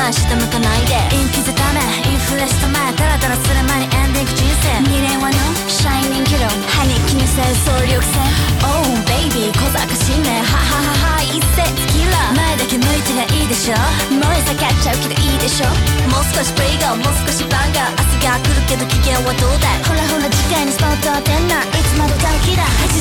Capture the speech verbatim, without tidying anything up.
前下向かないで陰気ぜためインフレした前ダラダラする前にエンディング人生未練はのシャイニングロー歯に気にせる総力戦 Oh baby 小賢しいねはははは一斉突きら前だけ向いてりゃいいでしょ燃え盛っちゃうけどいいでしょもう少しプレイガーもう少しバンガー明日が来るけど機嫌はどうだいほらほら次回にスポット当てんないつまで短期だ